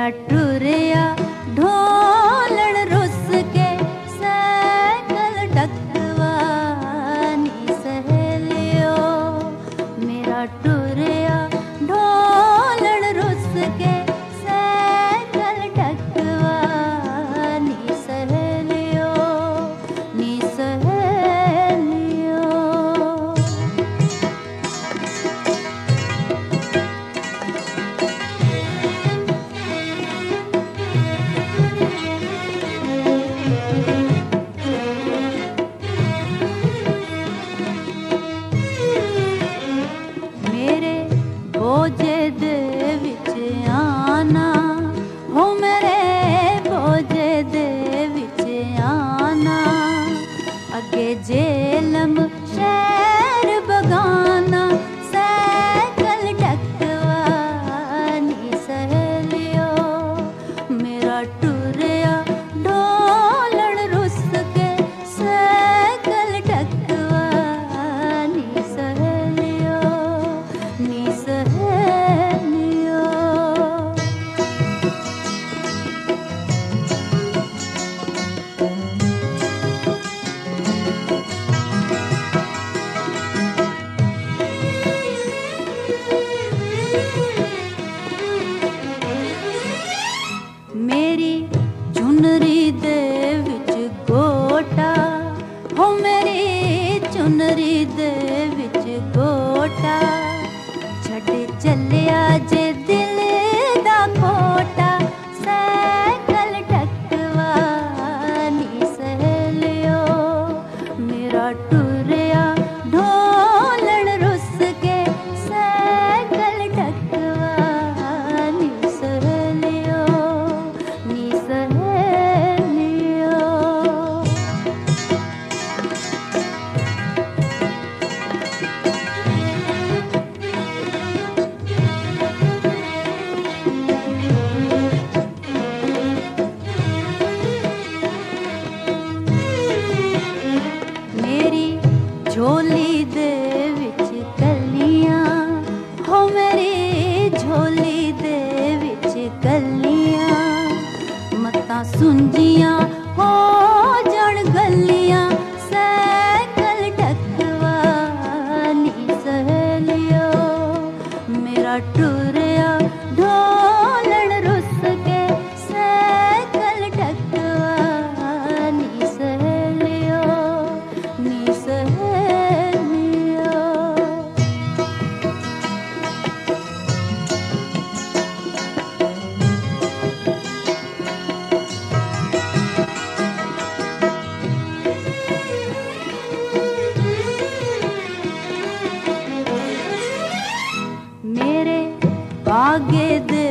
मेरा टुरिया ढोलण रुस के सैकल डकवानी सहेलियो। मेरा टुरिया ढोलण रुस के सैकल डकवानी सहेलियो नी सहेलियो। मेरे बोझे दे विच आना हो, मेरे बोझे दे विच आना। अगे जेलम शहर बगाना सैकल डकवानी सहेलियो। मेरा टुरिया ढोलण रुस के सैकल डकवानी सहेलियो नी सहेलियो। मेरी चुनरी दे विच गोटा हो, मेरी चुनरी दे विच गोटा। छड़ चलिया जे दिल दा खोटा सैकल डकवानी सहेलियो। मेरा टुरिया ढोलण रुस के सैकल डकवानी सहेलियो नी सहेलियो। मेरी झोली दे विच कलियां हो, मेरी झोली दे विच कलियां। मतां सुंजियां हो जण गलियां सैकल डकवानी सहेलियो। मेरा टुरिया ढोलण रुस के सैकल डकवानी सहेलियो नी सहेलियो। मेरे बागे दे